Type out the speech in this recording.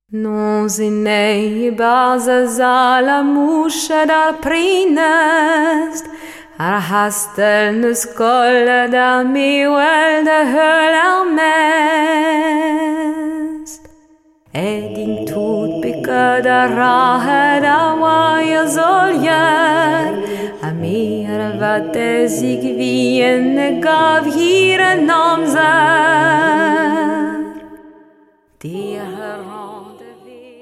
Non zinei baza zala musha dar prinest, ar hastel nus kolle da mi wel de höl mest. Din tut bicka da rahe da waja zoljer, a mir vate sig vi en gav hier en namzer.